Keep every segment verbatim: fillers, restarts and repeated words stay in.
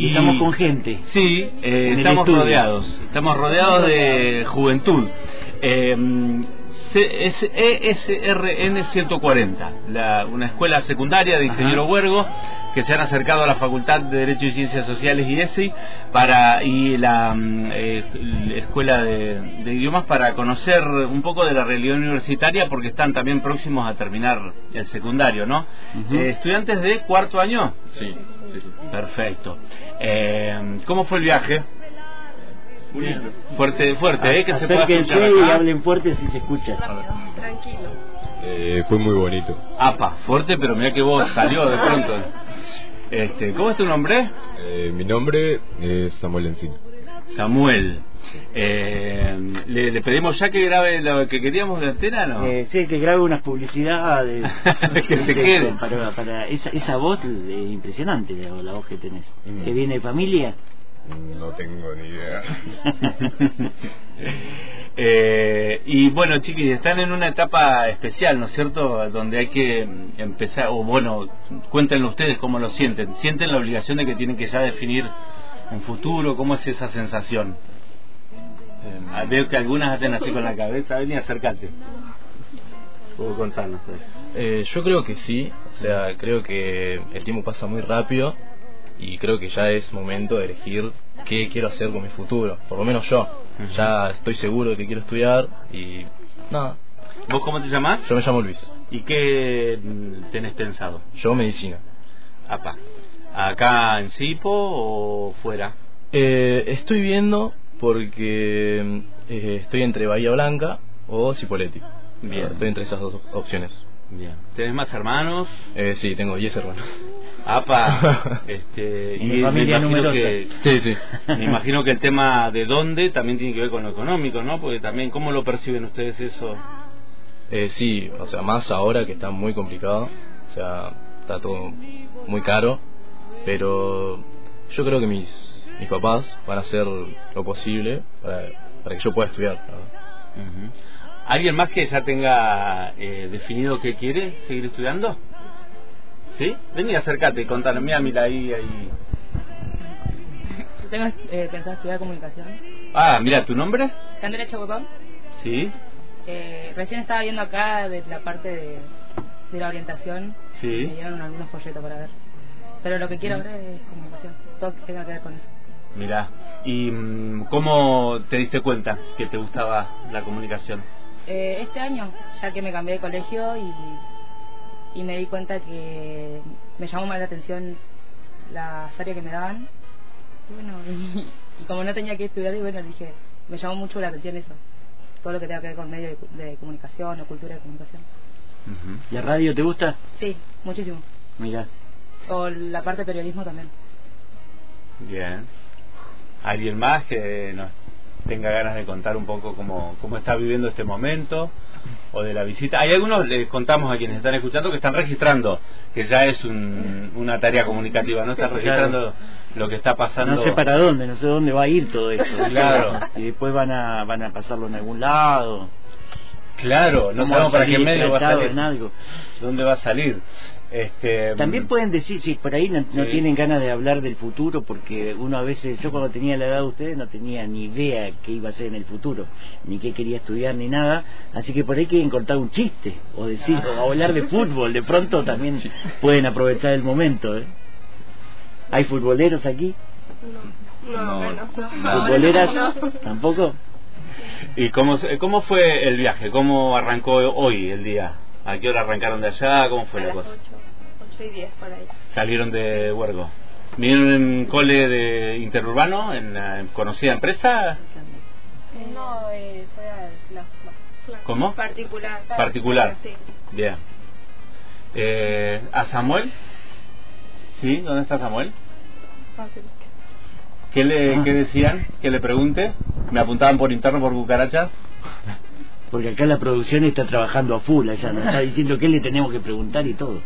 Y estamos con gente. Sí, eh, estamos rodeados. Estamos rodeados de juventud. Eh, es E S R N ciento cuarenta, la, una escuela secundaria de Ingeniero Huergo, que se han acercado a la Facultad de Derecho y Ciencias Sociales y E S I para, y la eh, Escuela de, de Idiomas, para conocer un poco de la realidad universitaria, porque están también próximos a terminar el secundario, ¿no? Uh-huh. eh, ¿Estudiantes de cuarto año? Sí, sí, sí. Perfecto. Eh, ¿Cómo fue el viaje? Bien. Fuerte, fuerte, ¿eh? Que se pueda escuchar acá. Y hablen fuerte si se escucha. Tranquilo. Eh, fue muy bonito. Apa, fuerte, pero mira que vos salió de pronto. Este, ¿cómo es tu nombre? Eh, mi nombre es Samuel Encina. Samuel. Eh, ¿le, ¿Le pedimos ya que grabe lo que queríamos de antena, no? Eh, sí, que grabe unas publicidades. Que se quede. Para, para esa, esa voz es impresionante, la, la voz que tenés. Mm. ¿Que viene de familia? No tengo ni idea. eh, y bueno, chiquis, están en una etapa especial, ¿no es cierto? Donde hay que empezar, o bueno, cuéntenlo ustedes cómo lo sienten. ¿Sienten la obligación de que tienen que ya definir un futuro? ¿Cómo es esa sensación? Eh, veo que algunas hacen así con la cabeza. Ven y acércate. ¿Puedo contarnos? Eh, yo creo que sí, o sea, creo que el tiempo pasa muy rápido. Y creo que ya es momento de elegir qué quiero hacer con mi futuro. Por lo menos yo. Uh-huh. Ya estoy seguro de que quiero estudiar y nada. ¿Vos cómo te llamás? Yo me llamo Luis. ¿Y qué tenés pensado? Yo medicina. Apa. ¿Acá en Sipo o fuera? Eh, estoy viendo porque eh, estoy entre Bahía Blanca o Cipolletti. Bien. Estoy entre esas dos opciones. Bien. ¿Tenés más hermanos? Eh, sí, tengo diez hermanos. Apa, este, y familia numerosa. Que, sí, sí. Me imagino que el tema de dónde también tiene que ver con lo económico, ¿no? Porque también, ¿cómo lo perciben ustedes eso? Eh, sí, o sea, más ahora que está muy complicado, o sea, está todo muy caro, pero yo creo que mis mis papás van a hacer lo posible para, para que yo pueda estudiar, ¿no? Uh-huh. ¿Alguien más que ya tenga eh, definido qué quiere seguir estudiando? ¿Sí? Vení, acércate y contanos. Mira, mira ahí, ahí. Yo tengo eh, pensado estudiar comunicación. Ah, mira, ¿tu nombre? Candela Chagüepán. Sí. Eh, recién estaba viendo acá de la parte de, de la orientación. Sí. Me dieron algunos folletos para ver. Pero lo que quiero ver es comunicación. Todo que tenga que ver con eso. Mira. ¿Y cómo te diste cuenta que te gustaba la comunicación? Eh, este año, ya que me cambié de colegio y... y me di cuenta que me llamó más la atención las áreas que me daban y bueno y, y como no tenía que estudiar y bueno dije me llamó mucho la atención eso, todo lo que tenga que ver con medios de, de comunicación o cultura de comunicación. Uh-huh. ¿La radio te gusta? Sí, muchísimo. Mira. O la parte de periodismo también. Bien. ¿Alguien más que nos tenga ganas de contar un poco cómo, cómo está viviendo este momento o de la visita? Hay algunos, les contamos a quienes están escuchando, que están registrando, que ya es un, una tarea comunicativa, ¿no? Están registrando claro. Lo que está pasando. No sé para dónde, no sé dónde va a ir todo esto. Claro. Y después van a van a pasarlo en algún lado. Claro, no sabemos para qué medio va a salir. En algo. ¿Dónde va a salir? Este, También pueden decir, si por ahí no, no sí. tienen ganas de hablar del futuro, porque uno a veces, yo cuando tenía la edad de ustedes no tenía ni idea qué iba a ser en el futuro, ni qué quería estudiar ni nada, así que por ahí quieren contar un chiste, o decir, o hablar de fútbol, de pronto también pueden aprovechar el momento, ¿eh? ¿Hay futboleros aquí? No, no, no, no. ¿Futboleras? No. ¿Tampoco? ¿Y cómo, cómo fue el viaje? ¿Cómo arrancó hoy el día? ¿A qué hora arrancaron de allá? ¿Cómo fue a la las cosa? ocho y diez por ahí. Salieron de Huergo. ¿Vinieron en cole de interurbano, en la conocida empresa? Eh, no, eh, fue a la, ¿Cómo? Particular. Particular. Sí. Bien. Eh, ¿A Samuel? ¿Sí? ¿Dónde está Samuel? ¿Qué le ah. qué decían? ¿Que le pregunte? ¿Me apuntaban por interno por cucarachas? Porque acá la producción está trabajando a full, allá nos está diciendo qué le tenemos que preguntar y todo.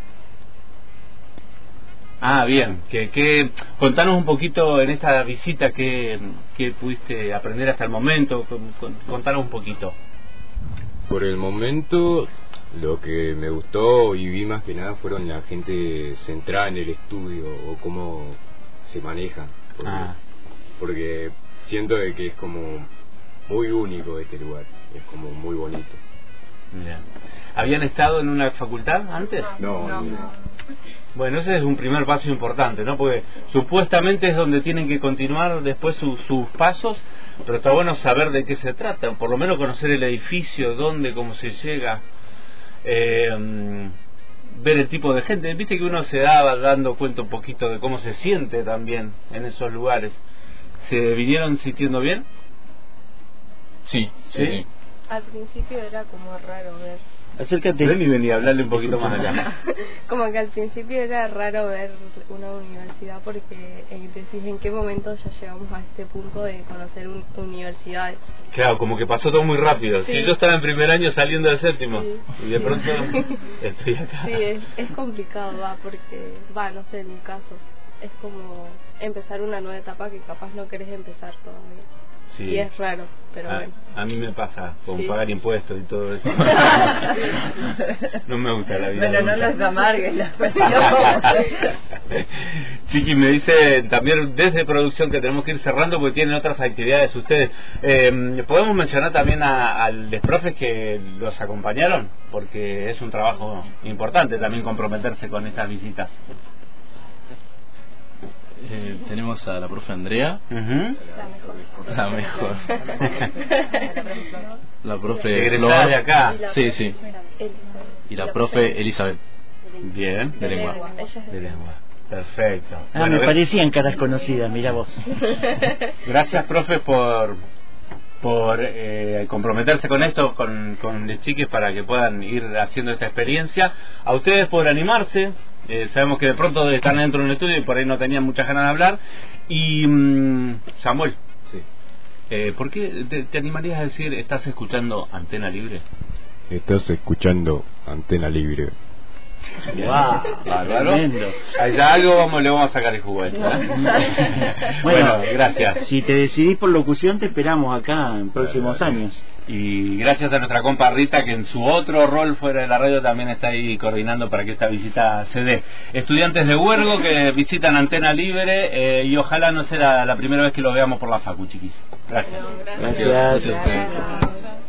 Ah, bien. Que, que contanos un poquito en esta visita que, que pudiste aprender hasta el momento. Contanos un poquito. Por el momento, lo que me gustó y vi más que nada fueron la gente centrada en el estudio o cómo se manejan. porque, Ah. porque siento de que es como muy único este lugar, es como muy bonito. Bien. ¿Habían estado en una facultad antes? No, No. no. Bueno, ese es un primer paso importante, ¿no? Porque supuestamente es donde tienen que continuar después su- sus pasos, pero está bueno saber de qué se trata, por lo menos conocer el edificio, dónde, cómo se llega, eh, mm, ver el tipo de gente. Viste que uno se daba dando cuenta un poquito de cómo se siente también en esos lugares. ¿Se vinieron sintiendo bien? Sí, sí, ¿Sí? sí. Al principio era como raro ver. Acércate. Ven y vení a hablarle un poquito más allá. Como que al principio era raro ver una universidad porque eh, decís en qué momento ya llegamos a este punto de conocer un, universidades. Claro, como que pasó todo muy rápido. Sí. Si yo estaba en primer año saliendo del séptimo Sí. y de Sí. pronto estoy acá. Sí, es, es complicado, va, porque, va, no sé, en mi caso, es como empezar una nueva etapa que capaz no querés empezar todavía. Sí. Y es raro, pero a, bueno. a mí me pasa con Sí. pagar impuestos y todo eso. No me gusta la vida. Bueno, no adulta. los amargues la cuestión. Chiqui me dice también desde producción que tenemos que ir cerrando porque tienen otras actividades ustedes. Eh, ¿Podemos mencionar también a, a los profes que los acompañaron? Porque es un trabajo importante también comprometerse con estas visitas. Eh, tenemos a la profe Andrea, Uh-huh. la mejor. La profe Egresada Flor. de acá. Y la Sí, profe sí. Elizabeth. Y la profe Elizabeth, Bien. de lengua. Ella es De de lengua. Perfecto. Ah, Bueno, me gra- parecían caras conocidas, mira vos. Gracias, profe, por por eh, comprometerse con esto, con, con los chiques para que puedan ir haciendo esta experiencia. A ustedes por animarse. Eh, sabemos que de pronto están dentro de un estudio y por ahí no tenían muchas ganas de hablar. Y mm, Samuel, Sí. eh, ¿por qué te, te animarías a decir estás escuchando Antena Libre? Estás escuchando Antena Libre. Guau, Bárbaro. tremendo. Allá algo vamos, le vamos a sacar el jugo a esto, ¿eh? Bueno, gracias. Si te decidís por locución, te esperamos acá en próximos años. Y gracias a nuestra compa Rita, que en su otro rol fuera de la radio también está ahí coordinando para que esta visita se dé. Estudiantes de Huergo que visitan Antena Libre, eh, y ojalá no sea la, la primera vez que lo veamos por la facu, chiquis. Gracias. No, gracias. Gracias. Gracias a ustedes. Gracias.